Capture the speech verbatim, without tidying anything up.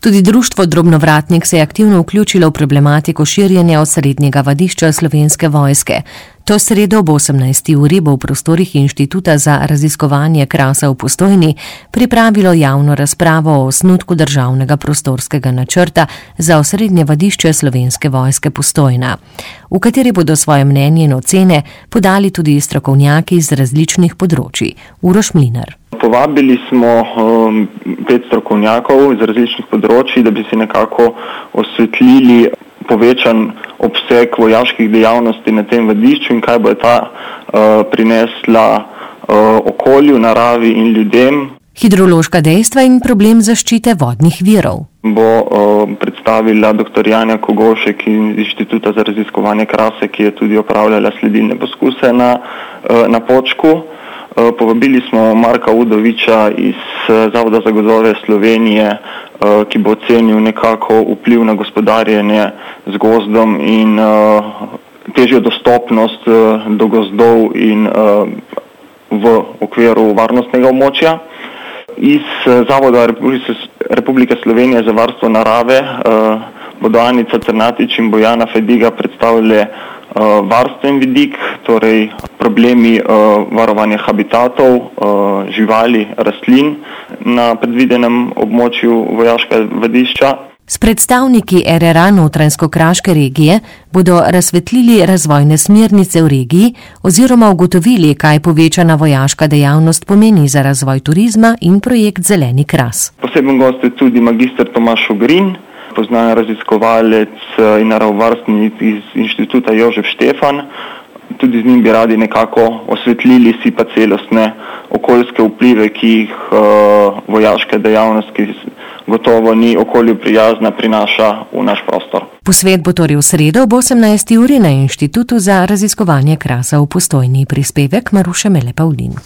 Tudi društvo Drobnovratnik se je aktivno vključilo v problematiko širjenja osrednjega vadišča Slovenske vojske. To sredo ob osemnajsti uri bo v prostorih Inštituta za raziskovanje krasa v Postojni pripravilo javno razpravo o osnutku državnega prostorskega načrta za osrednje vadišče Slovenske vojske Postojna, v kateri bodo svoje mnenje in ocene podali tudi strokovnjaki iz različnih področij. Uroš Mlinar. Povabili smo um, pet strokovnjakov iz različnih področij, da bi si nekako osvetlili povečan obseg vojaških dejavnosti na tem vadišču in kaj bo ta uh, prinesla uh, okolju, naravi in ljudem. Hidrološka dejstva in problem zaščite vodnih virov. Bo uh, predstavila doktor Janja Kogovšek iz Inštituta za raziskovanje krase, ki je tudi opravljala sledilne poskuse na, uh, na Počku. Povabili smo Marka Udoviča iz Zavoda za gozdove Slovenije, ki bo ocenil nekako vpliv na gospodarjenje z gozdom in težjo dostopnost do gozdov in v okviru varnostnega območja. Iz Zavoda Republike Slovenije za varstvo narave bodo Anica Cernatič in Bojana Fediga predstavili varstven vidik, torej problemi uh, varovanja habitatov, uh, živali, rastlin na predvidenem območju vojaškega vadišča. S predstavniki er er a Notranjsko-kraške regije bodo razsvetlili razvojne smernice v regiji oziroma ugotovili, kaj povečana vojaška dejavnost pomeni za razvoj turizma in projekt Zeleni kras. Poseben gost je tudi magister Tomaž Ogrin, poznan raziskovalec in naravovarstvenik iz Inštituta Jožef Štefan. Tudi z njim bi radi nekako osvetlili si pa celostne okoljske vplive, ki jih uh, vojaške dejavnosti, ki gotovo ni okolju prijazna, prinaša v naš prostor. Posvet bo torej v sredo ob osemnajsti uri na Inštitutu za raziskovanje krasa v Postojni. Prispevek Maruše Mele Pavlin.